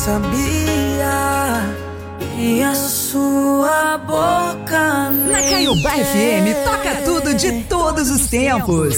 sabia que a sua boca Na Caiobá FM toca tudo de todos os tempos.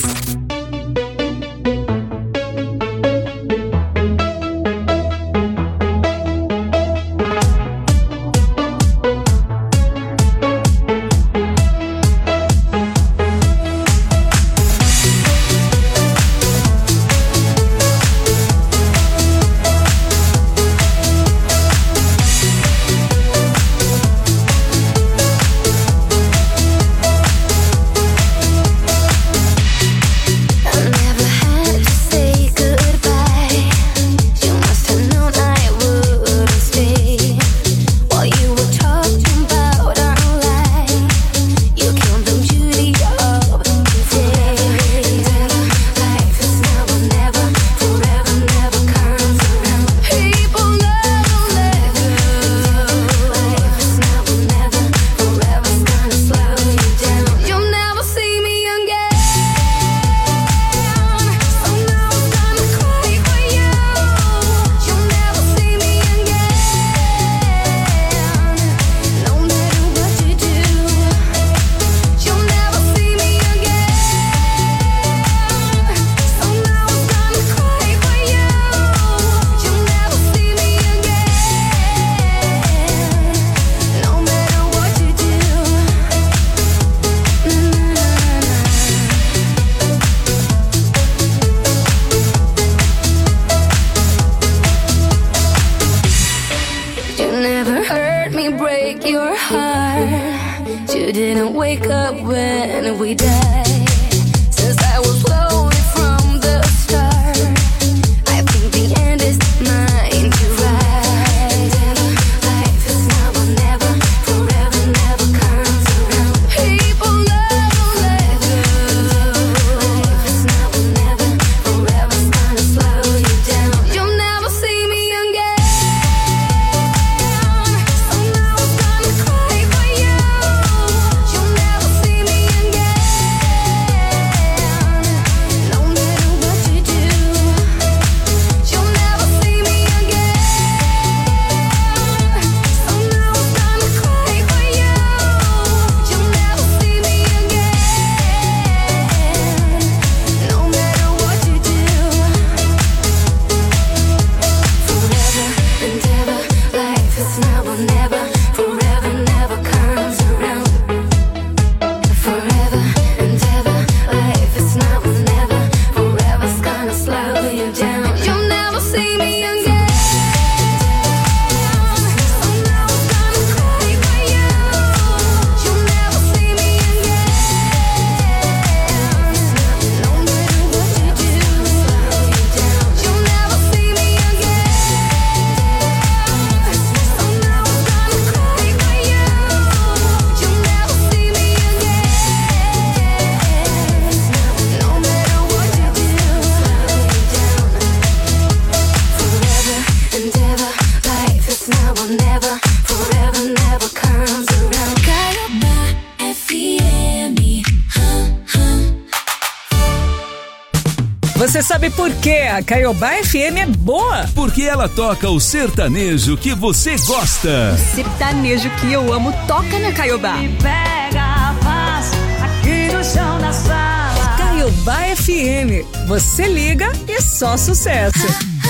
Você sabe por que a Caiobá FM é boa? Porque ela toca o sertanejo que você gosta. O sertanejo que eu amo toca na Caiobá. me pega fácil aqui no chão da sala. Caiobá FM. Você liga e só sucesso.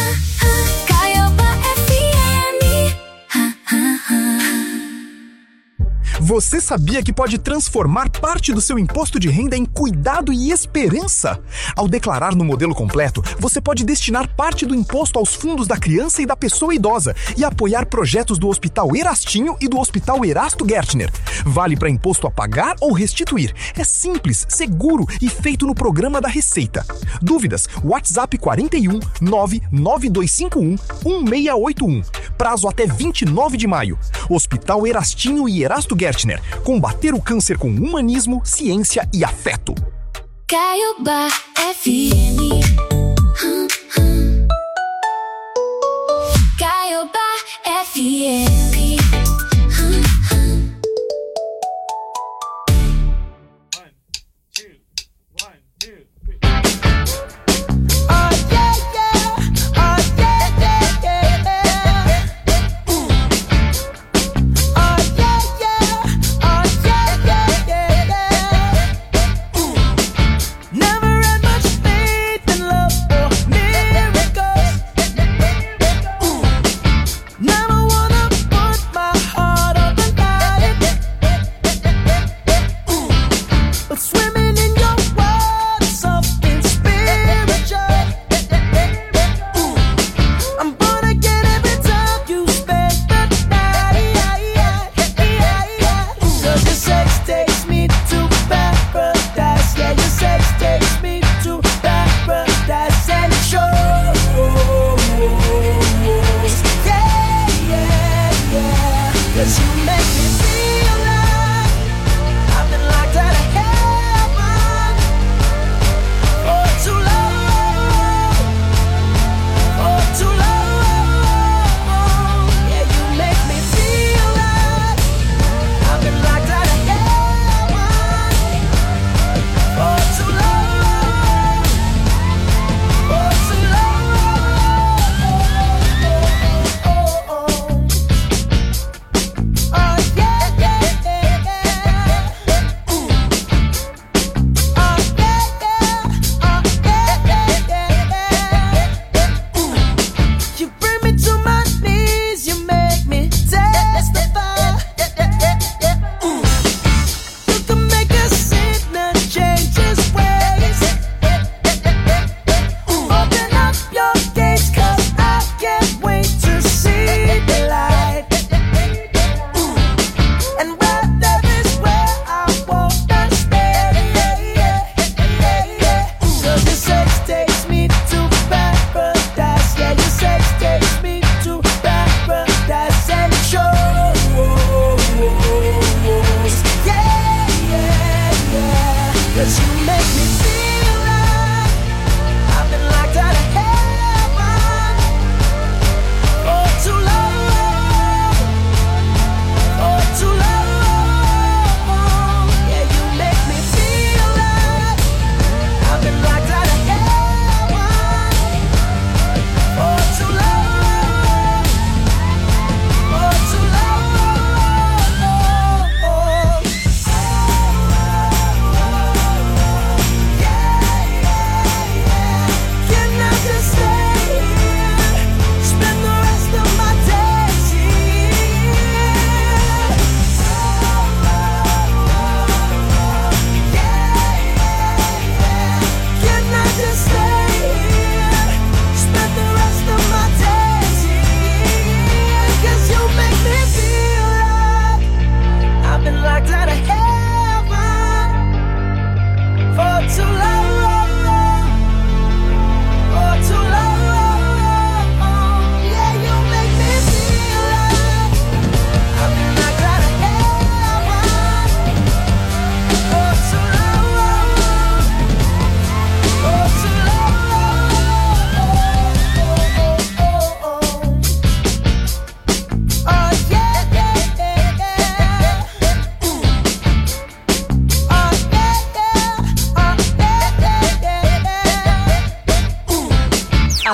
Você sabia que pode transformar parte do seu imposto de renda em cuidado e esperança? Ao declarar no modelo completo, você pode destinar parte do imposto aos fundos da criança e da pessoa idosa e apoiar projetos do Hospital Erastinho e do Hospital Erasto Gertner. Vale para imposto a pagar ou restituir. É simples, seguro e feito no programa da Receita. Dúvidas? WhatsApp 41 99251 1681. Prazo até 29 de maio. Hospital Erastinho e Erasto Gertner. Combater o câncer com humanismo, ciência e afeto. Caiobá FM. Caiobá FM.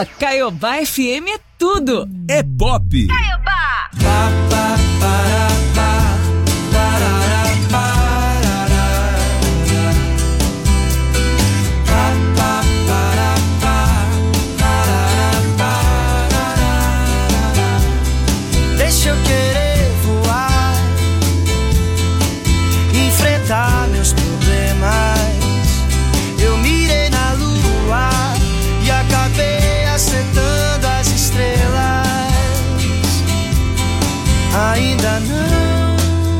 A Caiobá FM é tudo. É pop. Deixa eu querer voar, enfrentar meus problemas. Eu mirei na lua e acabei acertando as estrelas. Ainda não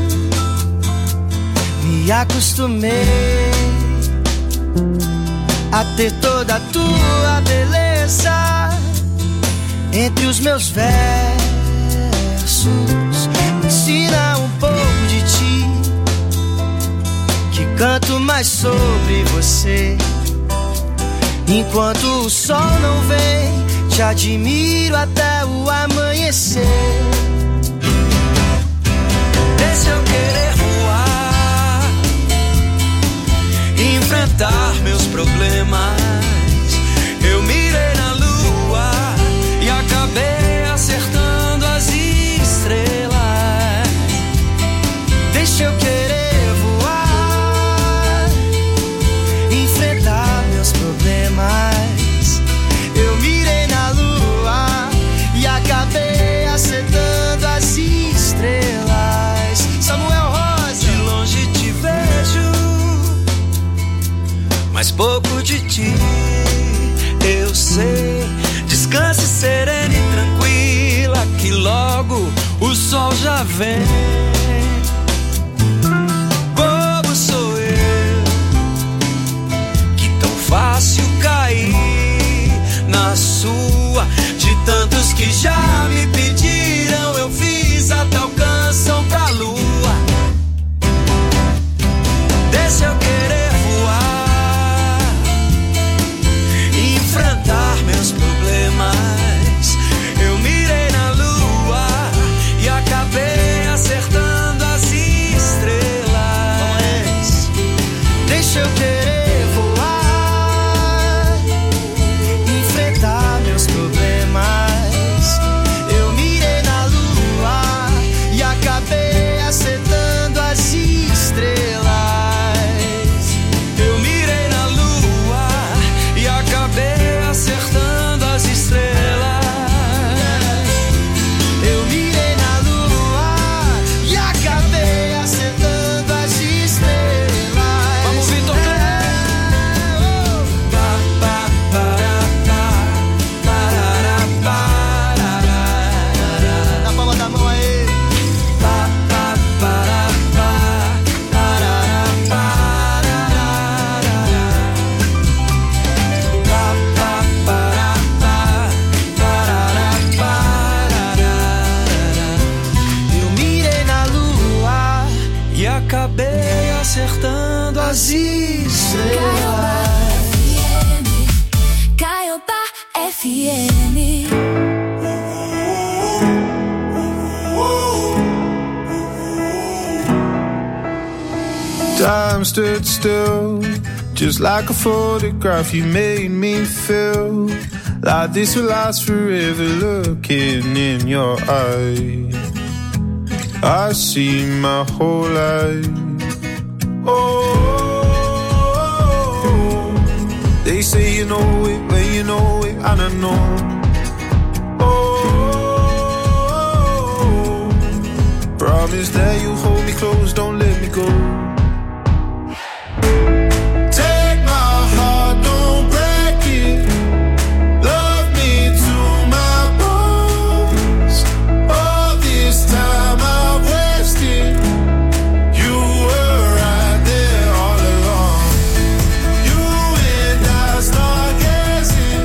me acostumei a ter toda a tua beleza entre os meus versos. Me ensina um pouco de ti, que canto mais sobre você. Enquanto o sol não vem, te admiro até o amanhecer. Deixa eu querer voar, enfrentar meus problemas. Eu mirei na lua e acabei acertando as estrelas. Deixa eu querer voar, enfrentar meus problemas. Eu mirei na lua e acabei acertando as estrelas. Samuel Rosa, de longe te vejo, mas pouco de ti eu sei. Descanse serena e tranquila, que logo o sol já vem. Bobo sou eu, que tão fácil cair na sua. De tantos que já me pediram, eu fiz até o canção pra lua. Deixa eu querer voar, enfrentar meus problemas. Eu mirei na lua e acabei acertando as estrelas. Deixa eu querer voar, enfrentar meus problemas. Eu mirei na lua e acabei acertando as estrelas. Eu mirei na lua e acabei acertando as estrelas. Eu mirei na lua e acabei acertando as estrelas. Vamos, Vitor! Na palma da mão aí. Eu mirei na lua e acabei acertando as estrelas. Caiobá FM. Time stood still, just like a photograph. You made me feel like this will last forever. Looking in your eyes, I see my whole life. Oh, they say you know it when you know it, and I know. Oh, promise that you hold me close, don't let me go. Take my heart, don't break it. Love me to my bones. All this time I've wasted. You were right there all along. You and I start gazing,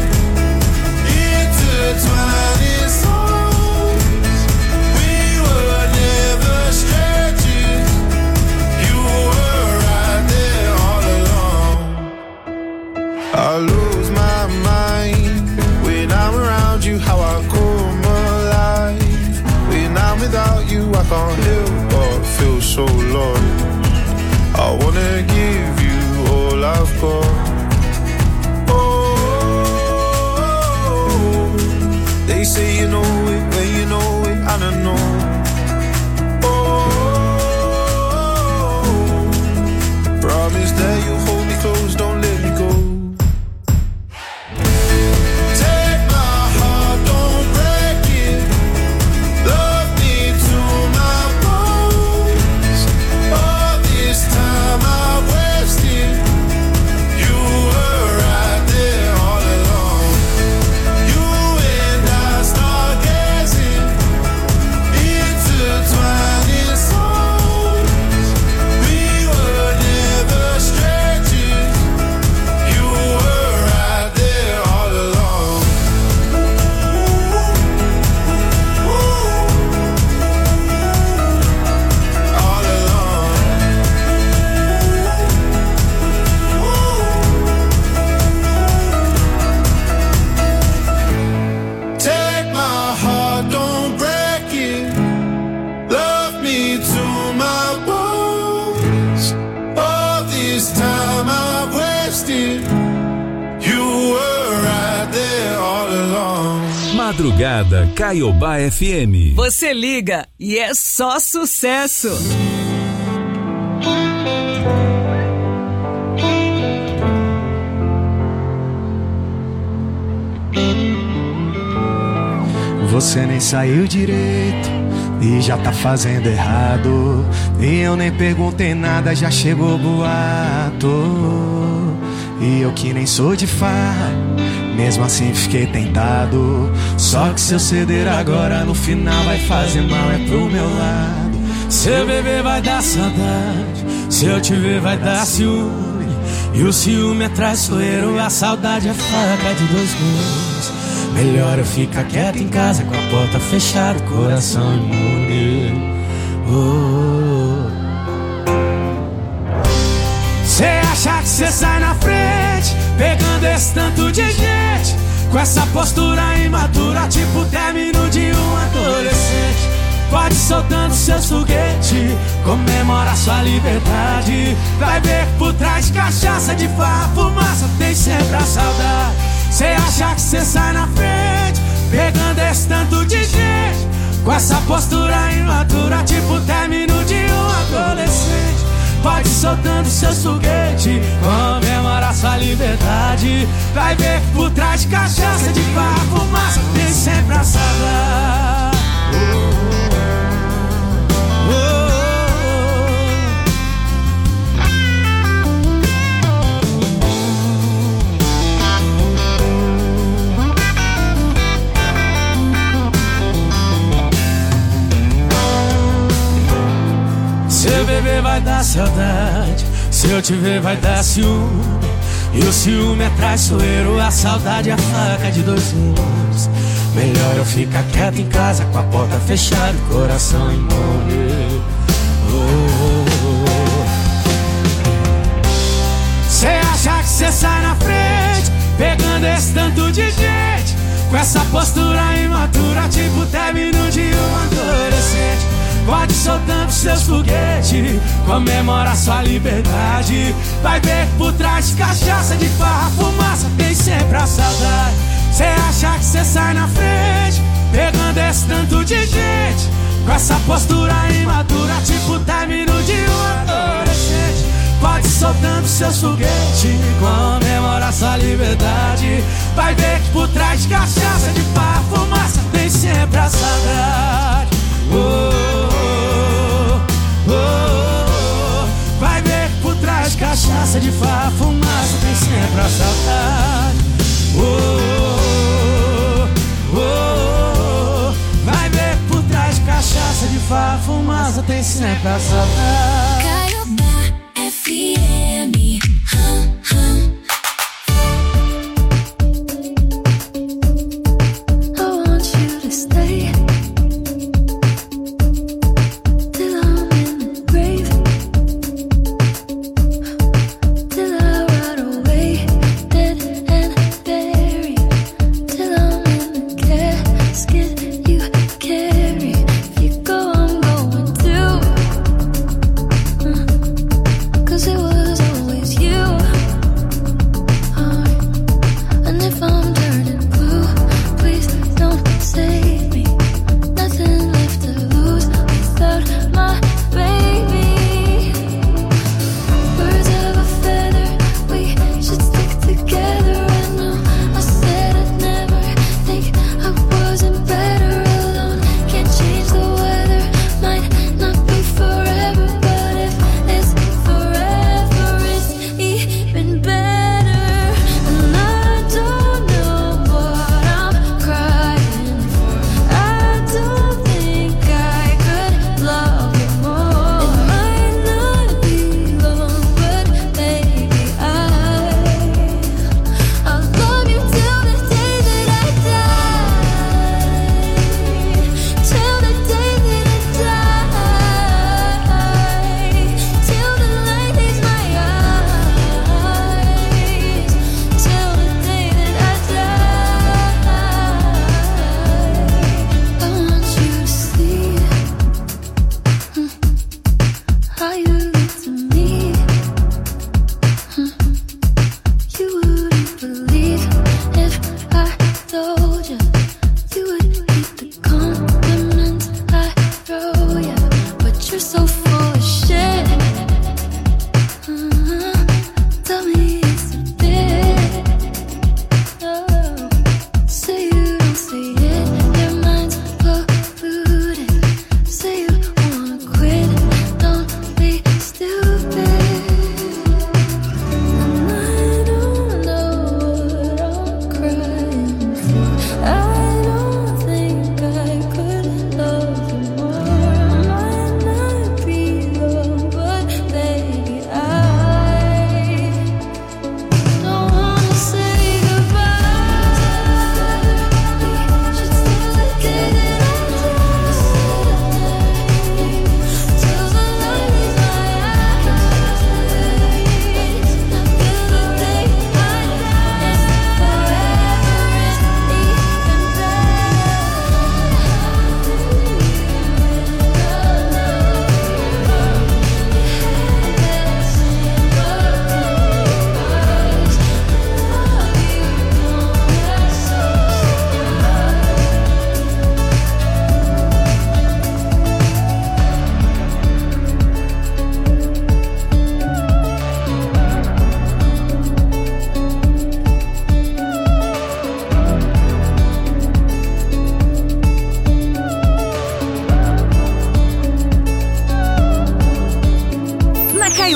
intertwining souls. We were never strangers. You were right there all along. I lose my mind when I'm around you. How I come alive when I'm without you. I can't help but feel so lost. I wanna give you all I've got. Oh, say you know it, when you know it, I don't know. Promise that you'll hold me close, don't let me go. Take my heart, don't break it. Love me to my bones. All this time I wasted. You were right there all along. You and I start gazing, intertwining souls. We were never strangers. You were right there all along. All along. Take my heart, don't break it. Love me to my bones. All this time I've wasted. You were right there all along. Madrugada Caiobá FM. Você liga e é só sucesso. Você nem saiu direito e já tá fazendo errado. E eu nem perguntei nada, já chegou boato. E eu que nem sou de farra, mesmo assim fiquei tentado. Só que se eu ceder agora, no final vai fazer mal, é pro meu lado. Se eu beber vai dar saudade, se eu te ver vai dar ciúme. E o ciúme é traiçoeiro, a saudade é faca de dois gumes. Melhor eu ficar quieto em casa, com a porta fechada, coração imune. Cê acha que cê sai na frente, pegando esse tanto de gente, com essa postura imatura, tipo término de um adolescente. Pode ir soltando seus foguetes, comemora sua liberdade. Vai ver que por trás de cachaça, de farra, fumaça, tem sempre a saudade. Cê acha que cê sai na frente, pegando esse tanto de gente, com essa postura imatura, tipo término de um adolescente. Pode ir soltando seus foguetes, comemora sua liberdade. Vai ver que por trás de cachaça, de farra, fumaça, tem sempre a saudade. Se eu beber vai dar saudade, se eu te ver vai dar ciúme. E o ciúme é traiçoeiro, a saudade é a faca de dois gumes. Melhor eu ficar quieto em casa, com a porta fechada, coração imune. Cê acha que cê sai na frente, pegando esse tanto de gente, com essa postura imatura, tipo término de um adolescente. Pode ir soltando seus foguetes, comemora sua liberdade. Vai ver que por trás de cachaça, de farra, fumaça, tem sempre a saudade. Cê acha que cê sai na frente, pegando esse tanto de gente, com essa postura imatura, tipo término de um adolescente. Pode ir soltando seus foguetes, comemora sua liberdade. Vai ver que por trás de cachaça, de farra, fumaça, tem sempre a saudade. Vai ver que por trás de cachaça, de farra, fumaça, tem sempre a saudade. Vai ver que por trás de cachaça, de farra, fumaça, tem sempre a saudade. Caiobá FM. I want you to stay till I'm in the grave, till I rot away, dead and buried, till I'm in the casket you carry. If you go, I'm going too.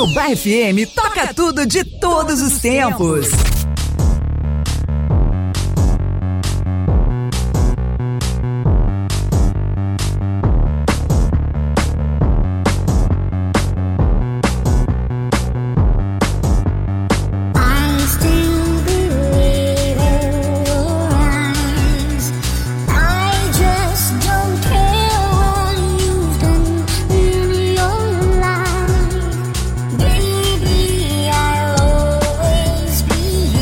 Caiobá FM toca tudo de todos os tempos. Baby, I'll always be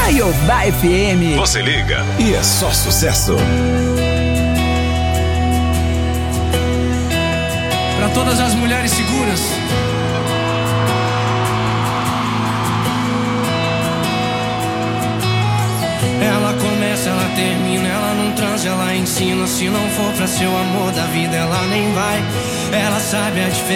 Caiobá FM. Você liga e é só sucesso. Pra todas as mulheres seguras. Ela começa, ela termina, ela não transa, ela ensina. Se não for pra seu amor da vida, ela nem vai. Ela sabe a diferença.